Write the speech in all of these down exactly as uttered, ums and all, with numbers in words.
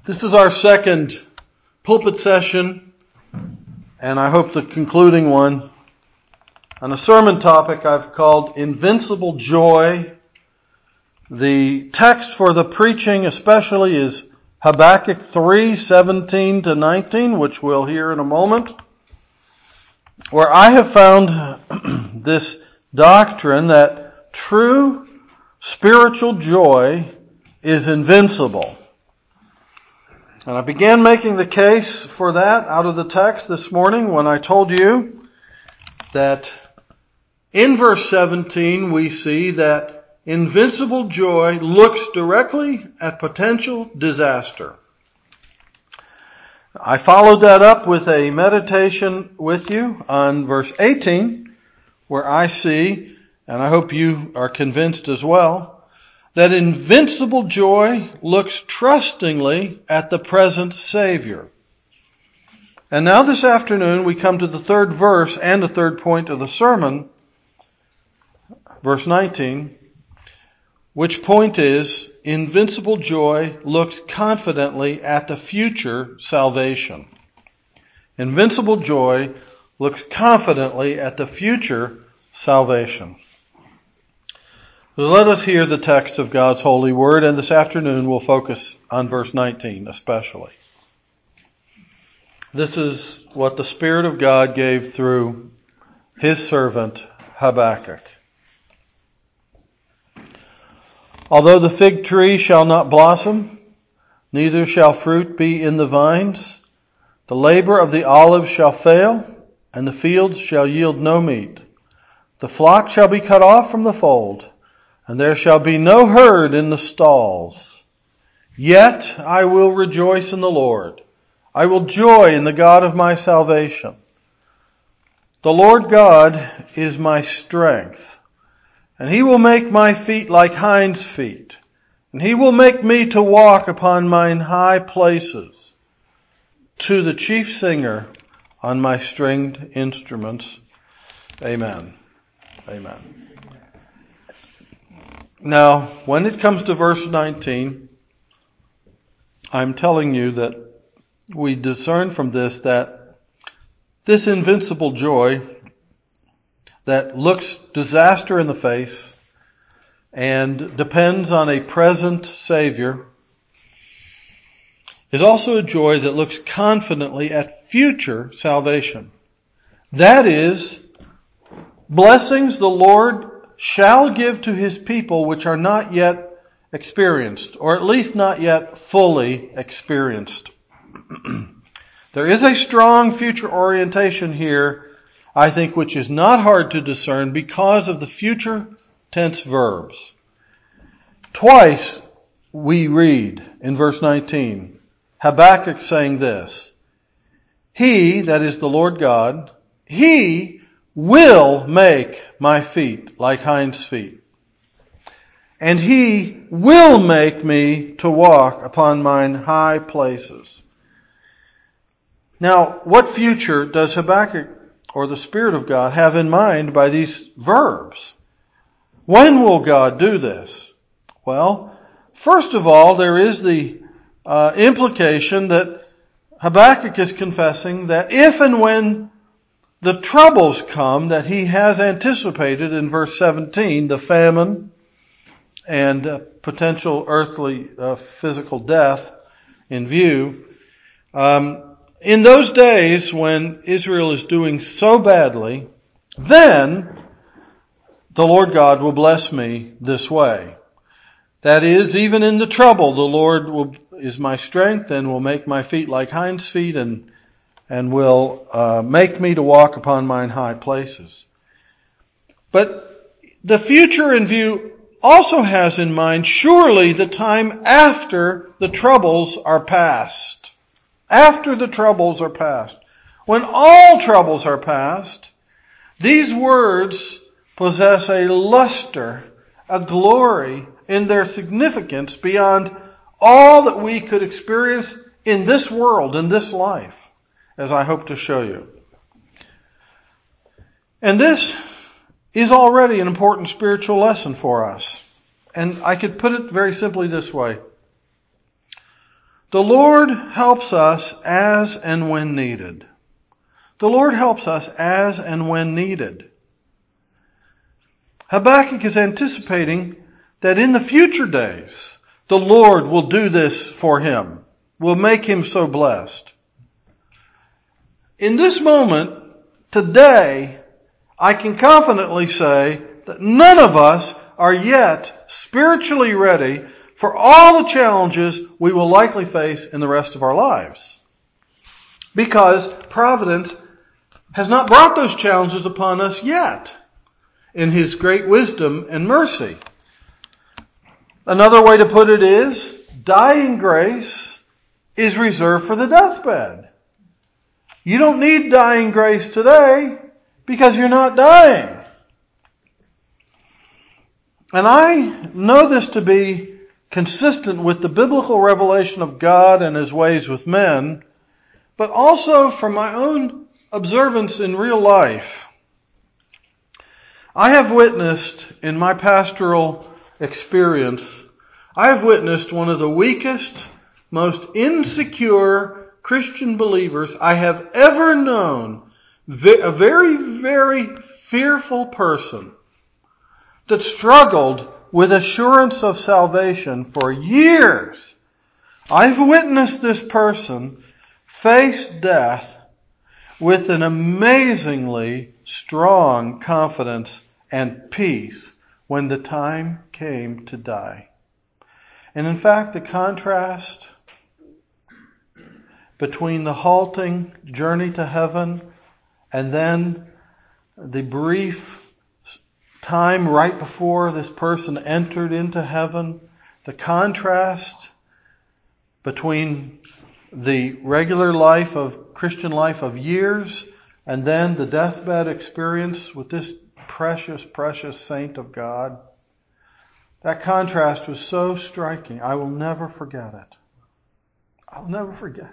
This is our second pulpit session, and I hope the concluding one, on a sermon topic I've called Invincible Joy. The text for the preaching especially is Habakkuk three, seventeen to nineteen, which we'll hear in a moment, where I have found this doctrine that true spiritual joy is invincible. And I began making the case for that out of the text this morning when I told you that in verse seventeen we see that invincible joy looks directly at potential disaster. I followed that up with a meditation with you on verse eighteen, where I see, and I hope you are convinced as well, that invincible joy looks trustingly at the present Savior. And now this afternoon we come to the third verse and the third point of the sermon, verse nineteen, which point is, invincible joy looks confidently at the future salvation. Invincible joy looks confidently at the future salvation. So let us hear the text of God's holy word, and this afternoon we'll focus on verse nineteen especially. This is what the Spirit of God gave through His servant Habakkuk. Although the fig tree shall not blossom, neither shall fruit be in the vines, the labor of the olive shall fail, and the fields shall yield no meat. The flock shall be cut off from the fold, and there shall be no herd in the stalls. Yet I will rejoice in the Lord. I will joy in the God of my salvation. The Lord God is my strength, and He will make my feet like hinds' feet, and He will make me to walk upon mine high places. To the chief singer on my stringed instruments. Amen. Amen. Now, when it comes to verse nineteen, I'm telling you that we discern from this that this invincible joy that looks disaster in the face and depends on a present Savior is also a joy that looks confidently at future salvation. That is, blessings the Lord shall give to His people which are not yet experienced, or at least not yet fully experienced. There is a strong future orientation here, I think, which is not hard to discern because of the future tense verbs. Twice we read in verse nineteen, Habakkuk saying this, He, that is the Lord God, He will make my feet like hinds' feet, and He will make me to walk upon mine high places. Now, what future does Habakkuk or the Spirit of God have in mind by these verbs? When will God do this? Well, first of all, there is the uh, implication that Habakkuk is confessing that if and when the troubles come that he has anticipated in verse seventeen, the famine and uh, potential earthly uh, physical death in view, um, in those days when Israel is doing so badly, then the Lord God will bless me this way. That is, even in the trouble, the Lord will, is my strength and will make my feet like hinds' feet and and will uh, make me to walk upon mine high places. But the future in view also has in mind surely the time after the troubles are past. After the troubles are past. When all troubles are past, these words possess a luster, a glory in their significance beyond all that we could experience in this world, in this life, as I hope to show you. And this is already an important spiritual lesson for us. And I could put it very simply this way. The Lord helps us as and when needed. The Lord helps us as and when needed. Habakkuk is anticipating that in the future days, the Lord will do this for him, will make him so blessed. In this moment, today, I can confidently say that none of us are yet spiritually ready for all the challenges we will likely face in the rest of our lives. Because providence has not brought those challenges upon us yet in His great wisdom and mercy. Another way to put it is, dying grace is reserved for the deathbed. You don't need dying grace today because you're not dying. And I know this to be consistent with the biblical revelation of God and His ways with men, but also from my own observance in real life. I have witnessed in my pastoral experience, I have witnessed one of the weakest, most insecure Christian believers I have ever known, a very, very fearful person that struggled with assurance of salvation for years. I've witnessed this person face death with an amazingly strong confidence and peace when the time came to die. And in fact, the contrast between the halting journey to heaven and then the brief time right before this person entered into heaven, the contrast between the regular life of Christian life of years and then the deathbed experience with this precious, precious saint of God, that contrast was so striking. I will never forget it. I'll never forget.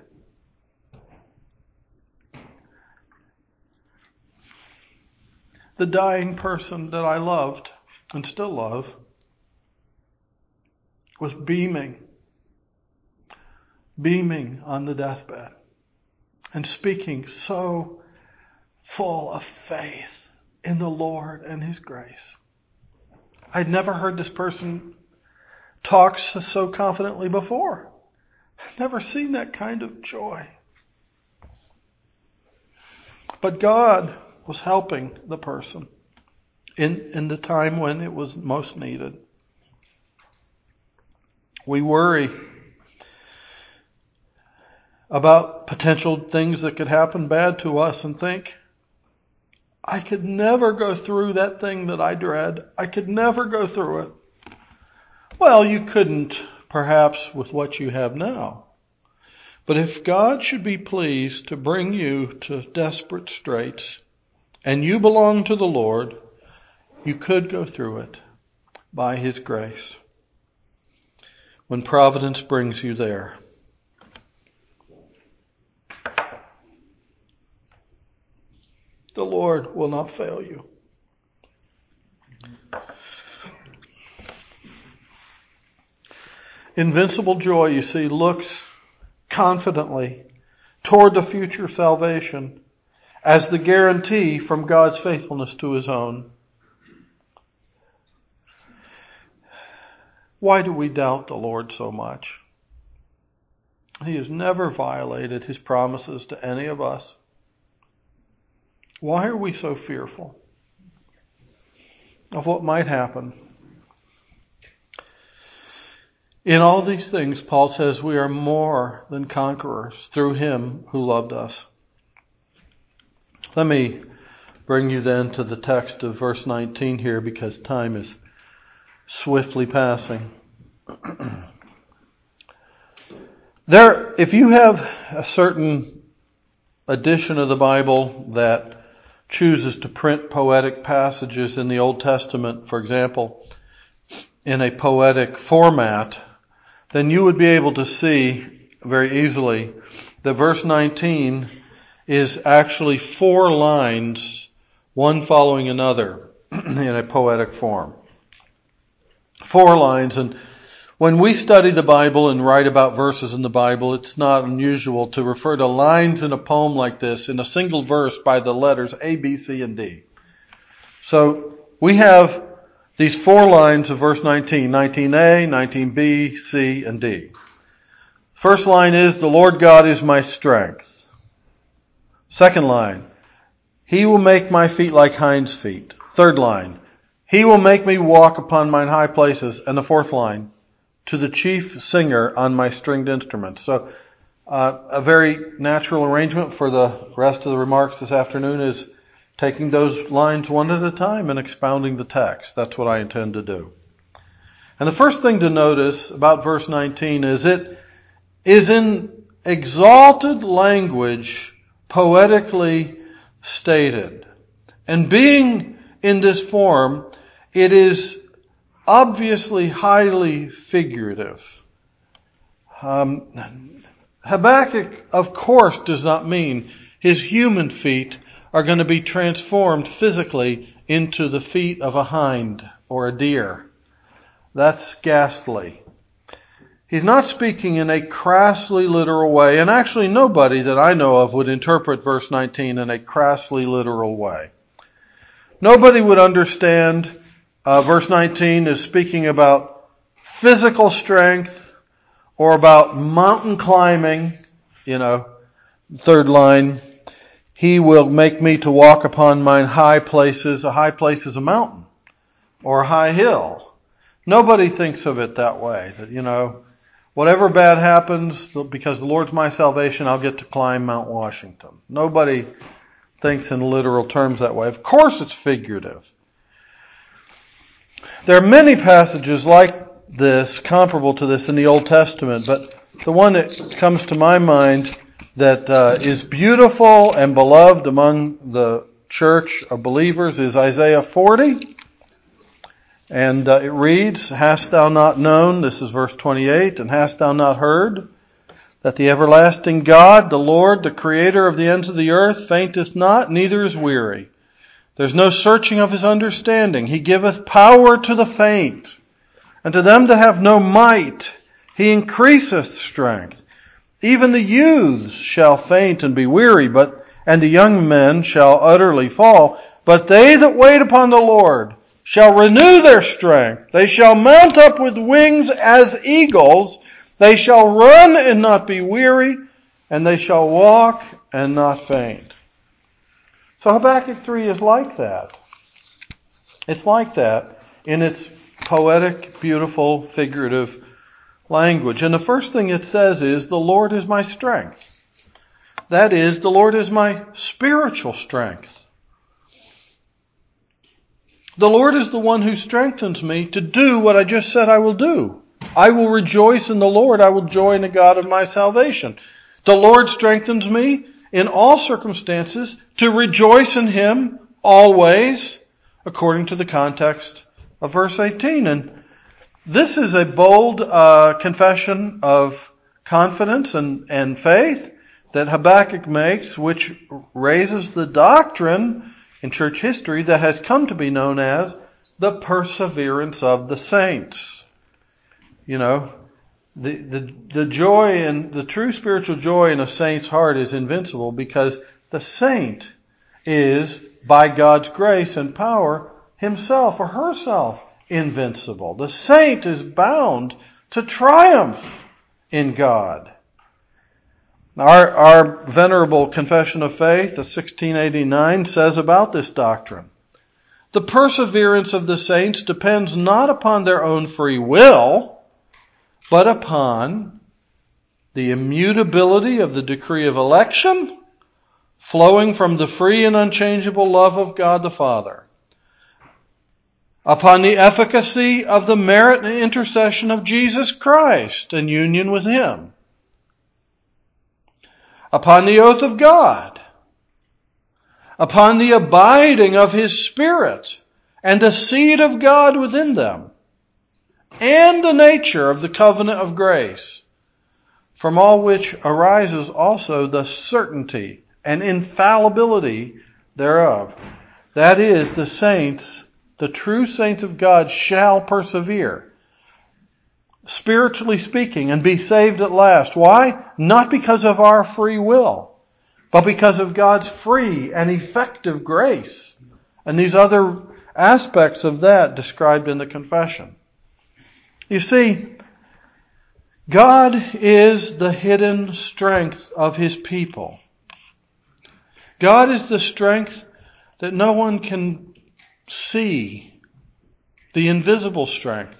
The dying person that I loved and still love was beaming, beaming on the deathbed and speaking so full of faith in the Lord and His grace. I'd never heard this person talk so confidently before. I've never seen that kind of joy. But God was helping the person in, in the time when it was most needed. We worry about potential things that could happen bad to us and think, I could never go through that thing that I dread. I could never go through it. Well, you couldn't, perhaps, with what you have now. But if God should be pleased to bring you to desperate straits, and you belong to the Lord, you could go through it by His grace when providence brings you there. The Lord will not fail you. Invincible joy, you see, looks confidently toward the future salvation as the guarantee from God's faithfulness to His own. Why do we doubt the Lord so much? He has never violated His promises to any of us. Why are we so fearful of what might happen? In all these things, Paul says we are more than conquerors through Him who loved us. Let me bring you then to the text of verse nineteen here because time is swiftly passing. There, if you have a certain edition of the Bible that chooses to print poetic passages in the Old Testament, for example, in a poetic format, then you would be able to see very easily that verse nineteen is actually four lines, one following another, in a poetic form. Four lines, and When we study the Bible and write about verses in the Bible, it's not unusual to refer to lines in a poem like this in a single verse by the letters A, B, C, and D. So we have these four lines of verse nineteen, nineteen A, nineteen B, C, and D. First line is, the Lord God is my strength. Second line, He will make my feet like hinds' feet. Third line, He will make me walk upon mine high places. And the fourth line, to the chief singer on my stringed instruments. So uh, a very natural arrangement for the rest of the remarks this afternoon is taking those lines one at a time and expounding the text. That's what I intend to do. And the first thing to notice about verse nineteen is it is in exalted language, poetically stated. And being in this form, it is obviously highly figurative. Um, Habakkuk, of course, does not mean his human feet are going to be transformed physically into the feet of a hind or a deer. That's ghastly. He's not speaking in a crassly literal way, and actually nobody that I know of would interpret verse nineteen in a crassly literal way. Nobody would understand uh, verse nineteen is speaking about physical strength or about mountain climbing. You know, third line, He will make me to walk upon mine high places. A high place is a mountain or a high hill. Nobody thinks of it that way, that, you know, whatever bad happens, because the Lord's my salvation, I'll get to climb Mount Washington. Nobody thinks in literal terms that way. Of course it's figurative. There are many passages like this, comparable to this in the Old Testament, but the one that comes to my mind that uh, is beautiful and beloved among the church of believers is Isaiah forty. And uh, it reads, Hast thou not known, this is verse twenty-eight, and hast thou not heard, that the everlasting God, the Lord, the creator of the ends of the earth, fainteth not, neither is weary. There's no searching of His understanding. He giveth power to the faint, and to them that have no might, He increaseth strength. Even the youths shall faint and be weary, but and the young men shall utterly fall. But they that wait upon the Lord shall renew their strength. They shall mount up with wings as eagles. They shall run and not be weary, and they shall walk and not faint. So Habakkuk three is like that. It's like that in its poetic, beautiful, figurative language. And the first thing it says is, the Lord is my strength. That is, the Lord is my spiritual strength. The Lord is the one who strengthens me to do what I just said I will do. I will rejoice in the Lord. I will joy in the God of my salvation. The Lord strengthens me in all circumstances to rejoice in Him always, according to the context of verse eighteen. And this is a bold uh, confession of confidence and, and faith that Habakkuk makes, which raises the doctrine in church history that has come to be known as the perseverance of the saints. You know, the, the, the joy and the true spiritual joy in a saint's heart is invincible because the saint is, by God's grace and power, himself or herself invincible. The saint is bound to triumph in God. Our, our venerable Confession of Faith of sixteen eighty-nine says about this doctrine, the perseverance of the saints depends not upon their own free will, but upon the immutability of the decree of election, flowing from the free and unchangeable love of God the Father, upon the efficacy of the merit and intercession of Jesus Christ and union with Him, upon the oath of God, upon the abiding of His Spirit and the seed of God within them, and the nature of the covenant of grace, from all which arises also the certainty and infallibility thereof. That is, the saints, the true saints of God shall persevere. spiritually speaking, and be saved at last. Why? Not because of our free will, but because of God's free and effective grace. And these other aspects of that described in the confession. You see, God is the hidden strength of His people. God is the strength that no one can see, the invisible strength.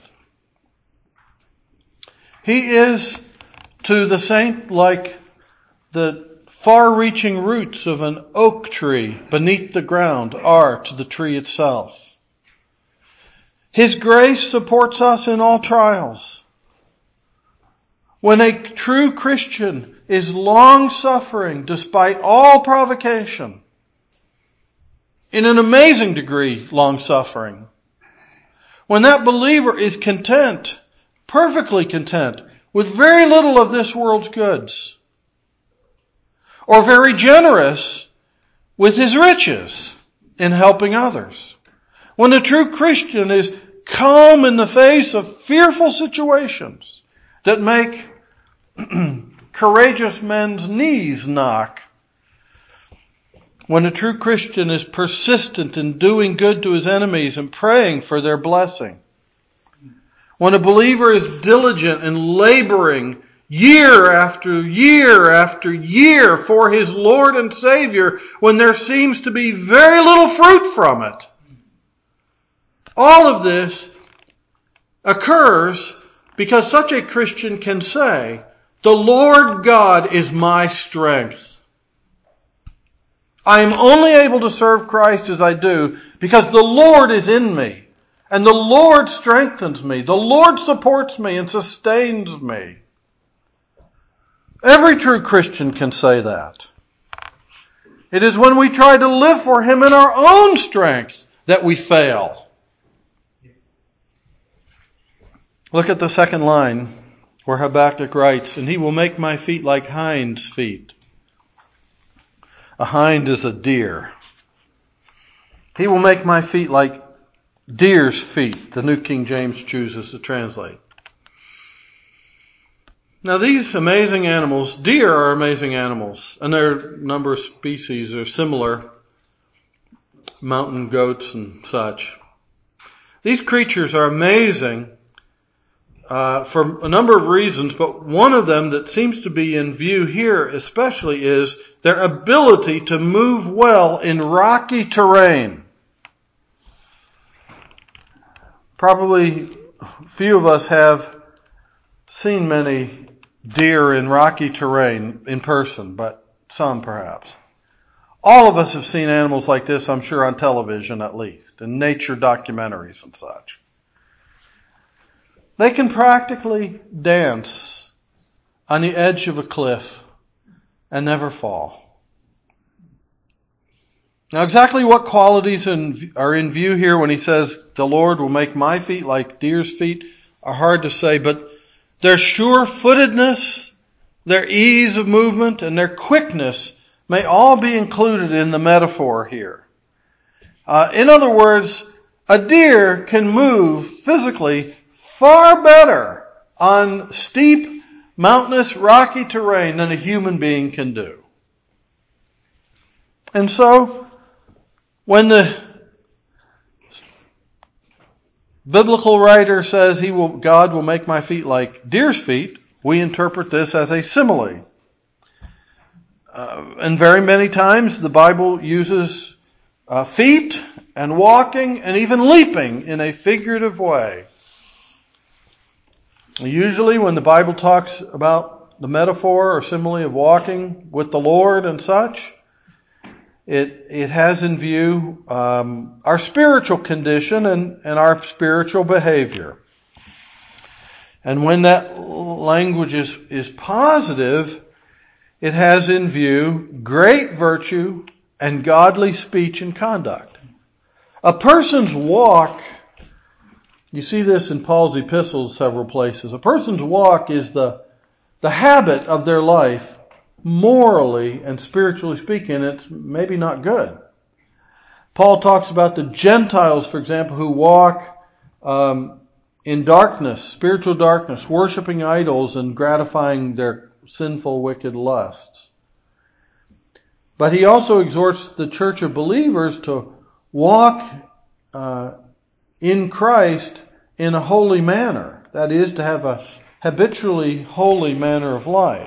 He is to the saint like the far-reaching roots of an oak tree beneath the ground are to the tree itself. His grace supports us in all trials. When a true Christian is long-suffering despite all provocation, in an amazing degree long-suffering, when that believer is content, perfectly content, with very little of this world's goods, or very generous with his riches in helping others, when a true Christian is calm in the face of fearful situations that make courageous men's knees knock, when a true Christian is persistent in doing good to his enemies and praying for their blessing, when a believer is diligent in laboring year after year after year for his Lord and Savior, when there seems to be very little fruit from it, all of this occurs because such a Christian can say, "The Lord God is my strength. I am only able to serve Christ as I do because the Lord is in me. And the Lord strengthens me. The Lord supports me and sustains me." Every true Christian can say that. It is when we try to live for Him in our own strength that we fail. Look at the second line where Habakkuk writes, "And He will make my feet like hinds' feet." A hind is a deer. He will make my feet like deer's feet, the New King James chooses to translate. Now these amazing animals, deer are amazing animals, and there are a number of species that are similar, mountain goats and such. These creatures are amazing uh, for a number of reasons, but one of them that seems to be in view here especially is their ability to move well in rocky terrain. Probably few of us have seen many deer in rocky terrain in person, but some perhaps. All of us have seen animals like this, I'm sure, on television at least, in nature documentaries and such. They can practically dance on the edge of a cliff and never fall. Now exactly what qualities are in view here when he says, "The Lord will make my feet like deer's feet," are hard to say, but their sure-footedness, their ease of movement, and their quickness may all be included in the metaphor here. Uh, in other words, a deer can move physically far better on steep, mountainous, rocky terrain than a human being can do. And so, when the biblical writer says he will, God will make my feet like deer's feet, we interpret this as a simile. Uh, and very many times the Bible uses uh, feet and walking and even leaping in a figurative way. Usually when the Bible talks about the metaphor or simile of walking with the Lord and such, It it has in view um, our spiritual condition and, and our spiritual behavior. And when that language is, is positive, it has in view great virtue and godly speech and conduct. A person's walk, you see this in Paul's epistles several places, a person's walk is the, the habit of their life. Morally and spiritually speaking, it's maybe not good. Paul talks about the Gentiles, for example, who walk um, in darkness, spiritual darkness, worshiping idols and gratifying their sinful, wicked lusts. But he also exhorts the church of believers to walk uh, in Christ in a holy manner. That is, to have a habitually holy manner of life.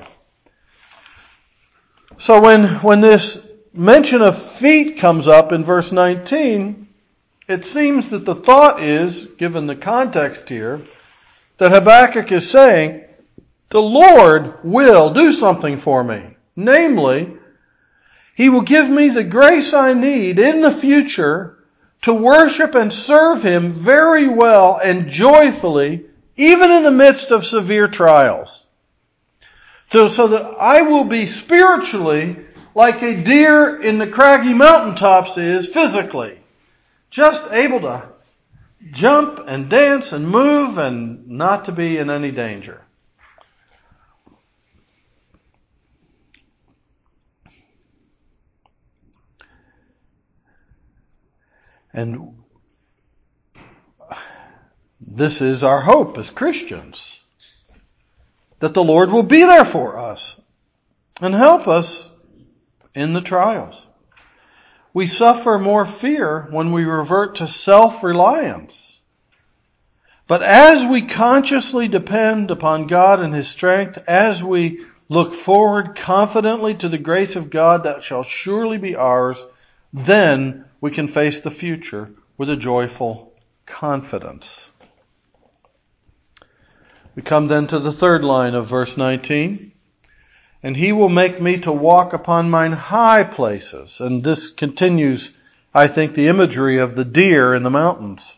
So when, when this mention of feet comes up in verse nineteen, it seems that the thought is, given the context here, that Habakkuk is saying, the Lord will do something for me. Namely, He will give me the grace I need in the future to worship and serve Him very well and joyfully, even in the midst of severe trials. So, so that I will be spiritually like a deer in the craggy mountaintops is physically. Just able to jump and dance and move and not to be in any danger. And this is our hope as Christians, that the Lord will be there for us and help us in the trials. We suffer more fear when we revert to self-reliance. But as we consciously depend upon God and His strength, as we look forward confidently to the grace of God that shall surely be ours, then we can face the future with a joyful confidence. We come then to the third line of verse nineteen. And He will make me to walk upon mine high places. And this continues, I think, the imagery of the deer in the mountains.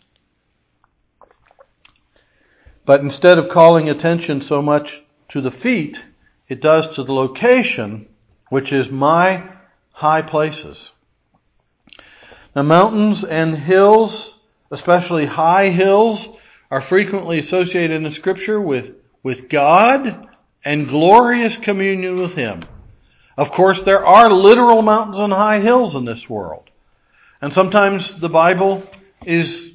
But instead of calling attention so much to the feet, it does to the location, which is my high places. Now, mountains and hills, especially high hills, are frequently associated in Scripture with, with God and glorious communion with Him. Of course, there are literal mountains and high hills in this world. And sometimes the Bible is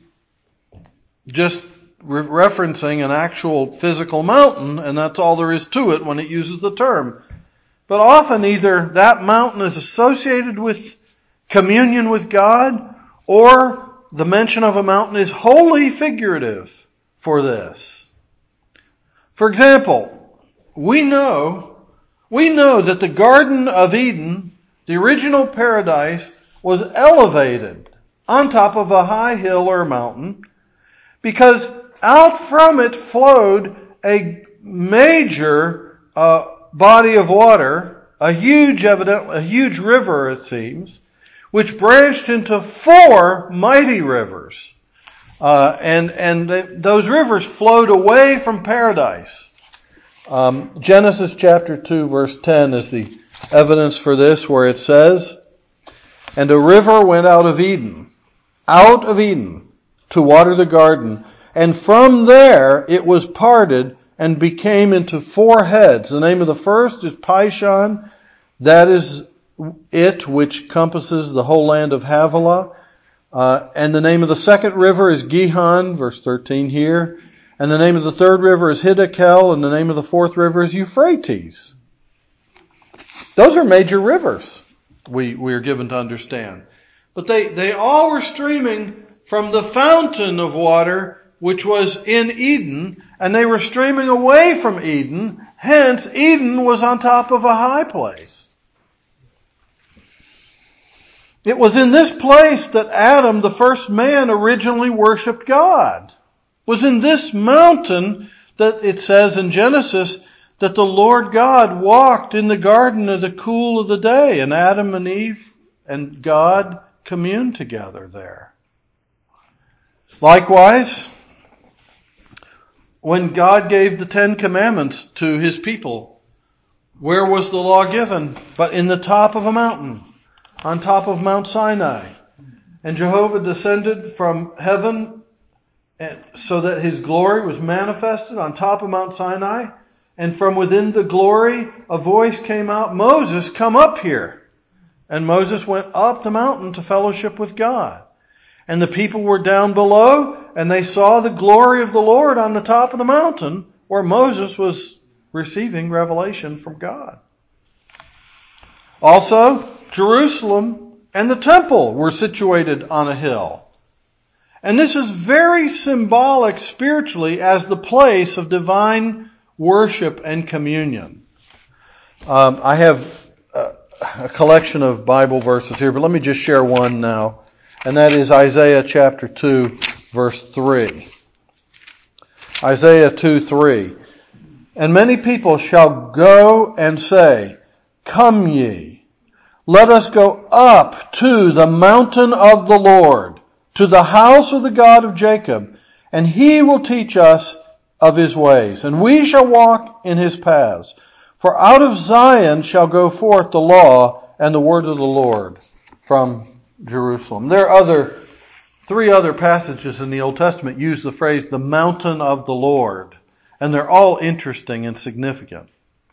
just re- referencing an actual physical mountain, and that's all there is to it when it uses the term. But often either that mountain is associated with communion with God, or the mention of a mountain is wholly figurative for this. For example, we know, we know that the Garden of Eden, the original paradise, was elevated on top of a high hill or mountain because out from it flowed a major uh, body of water, a huge, evident, a huge river, it seems, which branched into four mighty rivers. Uh, and and they, those rivers flowed away from paradise. Um, Genesis chapter two verse ten is the evidence for this, where it says, and a river went out of Eden, out of Eden, to water the garden, and from there it was parted and became into four heads. The name of the first is Pishon, that is it which compasses the whole land of Havilah. Uh, and the name of the second river is Gihon, verse thirteen here. And the name of the third river is Hiddekel, and the name of the fourth river is Euphrates. Those are major rivers, we, we are given to understand. But they, they all were streaming from the fountain of water, which was in Eden, and they were streaming away from Eden. Hence, Eden was on top of a high place. It was in this place that Adam, the first man, originally worshipped God. It was in this mountain that it says in Genesis that the Lord God walked in the garden in the cool of the day, and Adam and Eve and God communed together there. Likewise, when God gave the Ten Commandments to His people, where was the law given? But in the top of a mountain, on top of Mount Sinai. And Jehovah descended from heaven so that His glory was manifested on top of Mount Sinai. And from within the glory, a voice came out, Moses, come up here. And Moses went up the mountain to fellowship with God. And the people were down below, and they saw the glory of the Lord on the top of the mountain where Moses was receiving revelation from God. Also, Jerusalem and the temple were situated on a hill. And this is very symbolic spiritually as the place of divine worship and communion. Um, I have a, a collection of Bible verses here, but let me just share one now. And that is Isaiah chapter two, verse three. Isaiah two, three. And many people shall go and say, Come ye, let us go up to the mountain of the Lord, to the house of the God of Jacob, and he will teach us of his ways, and we shall walk in his paths. For out of Zion shall go forth the law and the word of the Lord from Jerusalem. There are other, three other passages in the Old Testament use the phrase the mountain of the Lord, and they're all interesting and significant.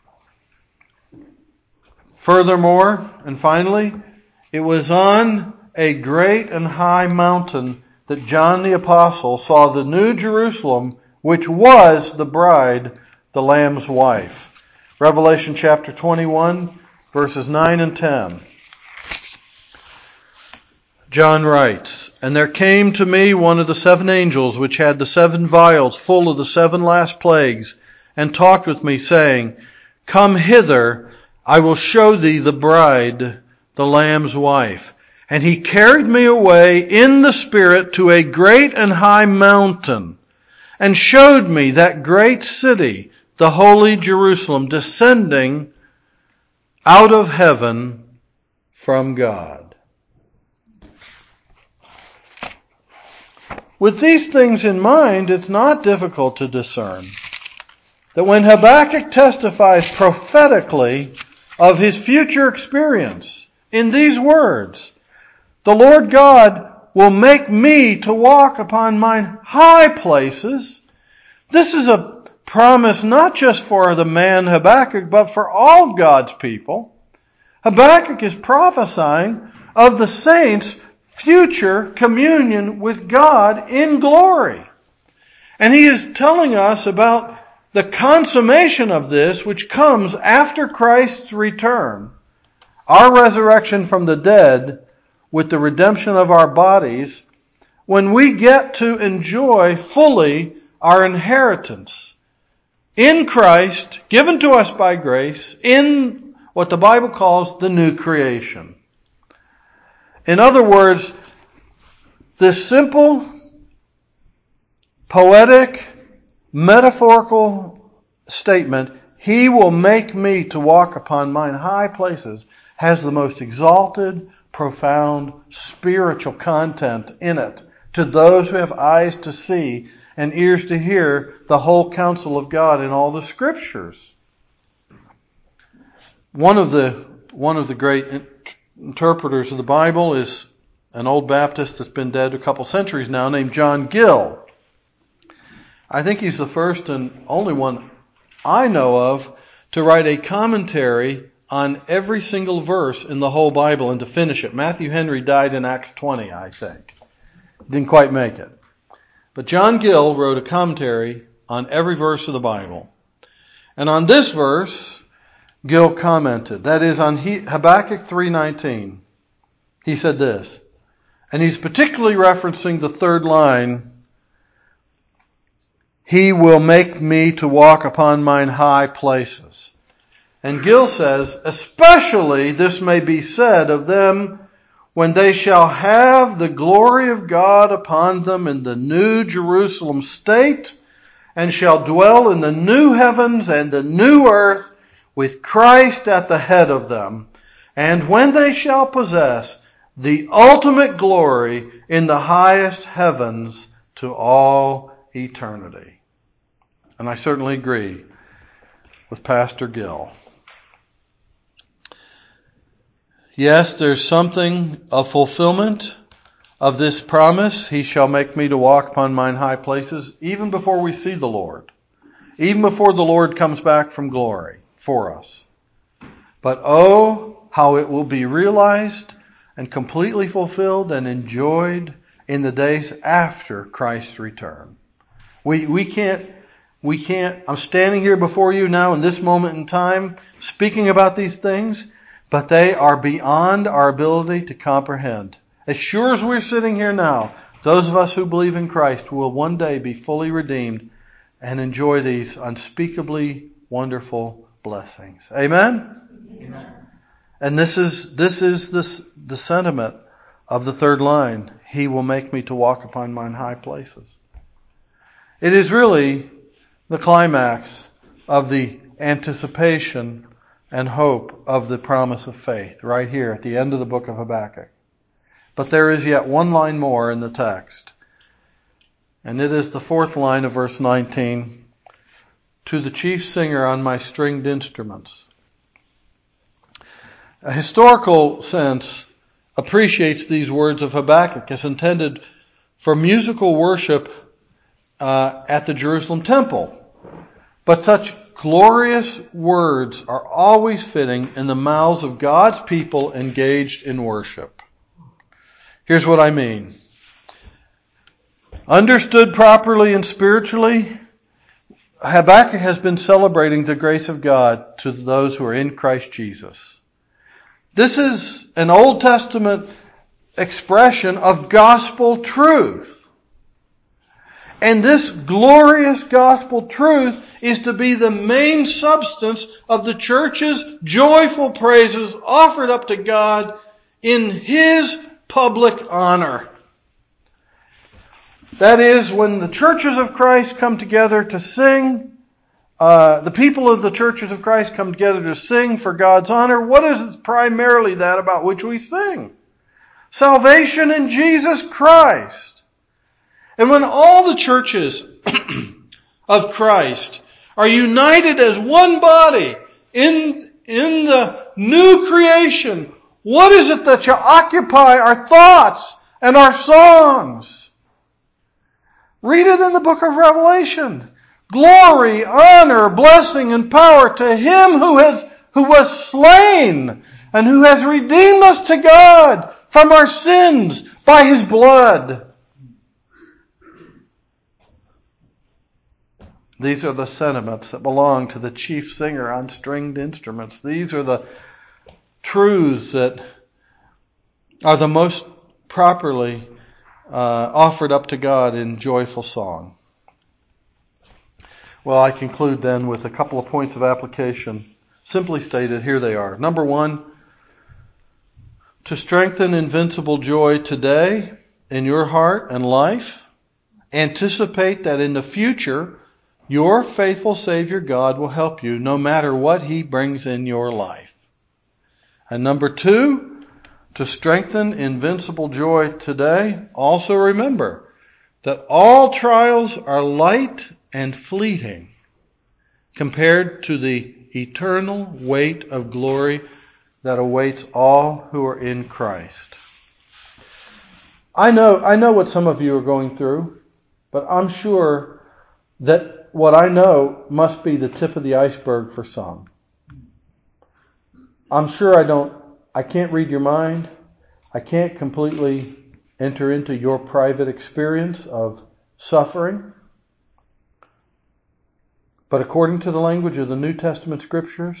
Furthermore, and finally, it was on a great and high mountain that John the Apostle saw the new Jerusalem, which was the bride, the Lamb's wife. Revelation chapter twenty-one, verses nine and ten. John writes, And there came to me one of the seven angels which had the seven vials full of the seven last plagues, and talked with me, saying, Come hither, I will show thee the bride, the Lamb's wife. And he carried me away in the Spirit to a great and high mountain, and showed me that great city, the holy Jerusalem, descending out of heaven from God. With these things in mind, it's not difficult to discern that when Habakkuk testifies prophetically of his future experience in these words, the Lord God will make me to walk upon mine high places. This is a promise not just for the man Habakkuk, but for all of God's people. Habakkuk is prophesying of the saints' future communion with God in glory. And he is telling us about the consummation of this, which comes after Christ's return, our resurrection from the dead, with the redemption of our bodies, when we get to enjoy fully our inheritance in Christ, given to us by grace, in what the Bible calls the new creation. In other words, this simple, poetic, metaphorical statement, He will make me to walk upon mine high places, has the most exalted, profound, spiritual content in it to those who have eyes to see and ears to hear the whole counsel of God in all the Scriptures. One of the one of the great interpreters of the Bible is an old Baptist that's been dead a couple centuries now, named John Gill. I think he's the first and only one I know of to write a commentary on every single verse in the whole Bible and to finish it. Matthew Henry died in Acts twenty, I think. Didn't quite make it. But John Gill wrote a commentary on every verse of the Bible. And on this verse, Gill commented, that is on Habakkuk three nineteen. He said this, and he's particularly referencing the third line, He will make me to walk upon mine high places. And Gill says, especially this may be said of them when they shall have the glory of God upon them in the new Jerusalem state, and shall dwell in the new heavens and the new earth with Christ at the head of them, and when they shall possess the ultimate glory in the highest heavens to all eternity. And I certainly agree with Pastor Gill. Yes, there's something of fulfillment of this promise. He shall make me to walk upon mine high places, even before we see the Lord. Even before the Lord comes back from glory for us. But oh, how it will be realized and completely fulfilled and enjoyed in the days after Christ's return. We, we can't, we can't, I'm standing here before you now in this moment in time speaking about these things, but they are beyond our ability to comprehend. As sure as we're sitting here now, those of us who believe in Christ will one day be fully redeemed and enjoy these unspeakably wonderful blessings. Amen? Amen. And this is, this is the, the sentiment of the third line. He will make me to walk upon mine high places. It is really the climax of the anticipation and hope of the promise of faith right here at the end of the book of Habakkuk. But there is yet one line more in the text. And it is the fourth line of verse nineteen. To the chief singer on my stringed instruments. A historical sense appreciates these words of Habakkuk as intended for musical worship uh, at the Jerusalem temple. But such glorious words are always fitting in the mouths of God's people engaged in worship. Here's what I mean. Understood properly and spiritually, Habakkuk has been celebrating the grace of God to those who are in Christ Jesus. This is an Old Testament expression of gospel truth. And this glorious gospel truth is to be the main substance of the church's joyful praises offered up to God in His public honor. That is, when the churches of Christ come together to sing, uh, the people of the churches of Christ come together to sing for God's honor, what is primarily that about which we sing? Salvation in Jesus Christ. And when all the churches of Christ are united as one body in, in the new creation, what is it that shall occupy our thoughts and our songs? Read it in the book of Revelation. Glory, honor, blessing, and power to Him who has, who was slain and who has redeemed us to God from our sins by His blood. These are the sentiments that belong to the chief singer on stringed instruments. These are the truths that are the most properly uh, offered up to God in joyful song. Well, I conclude then with a couple of points of application. Simply stated, here they are. Number one, to strengthen invincible joy today in your heart and life, anticipate that in the future, your faithful Savior God will help you no matter what He brings in your life. And number two, to strengthen invincible joy today, also remember that all trials are light and fleeting compared to the eternal weight of glory that awaits all who are in Christ. I know, I know what some of you are going through, but I'm sure that what I know must be the tip of the iceberg for some. I'm sure I don't, I can't read your mind. I can't completely enter into your private experience of suffering. But according to the language of the New Testament Scriptures,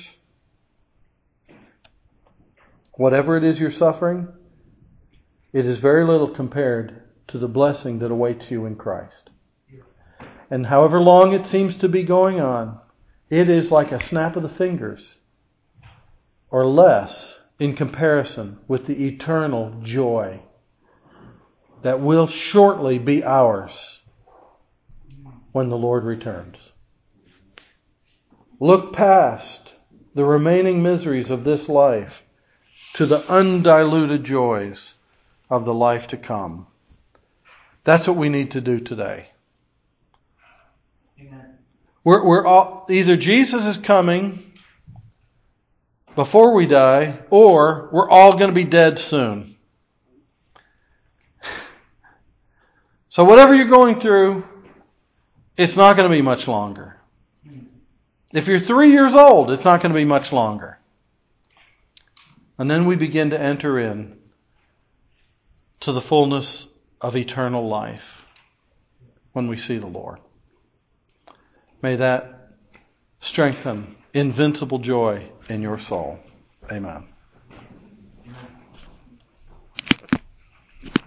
whatever it is you're suffering, it is very little compared to the blessing that awaits you in Christ. And however long it seems to be going on, it is like a snap of the fingers, or less in comparison with the eternal joy that will shortly be ours when the Lord returns. Look past the remaining miseries of this life to the undiluted joys of the life to come. That's what we need to do today. Amen. We're, we're all, either Jesus is coming before we die, or we're all going to be dead soon. So whatever you're going through, it's not going to be much longer. If you're three years old, it's not going to be much longer. And then we begin to enter in to the fullness of eternal life when we see the Lord. May that strengthen invincible joy in your soul. Amen.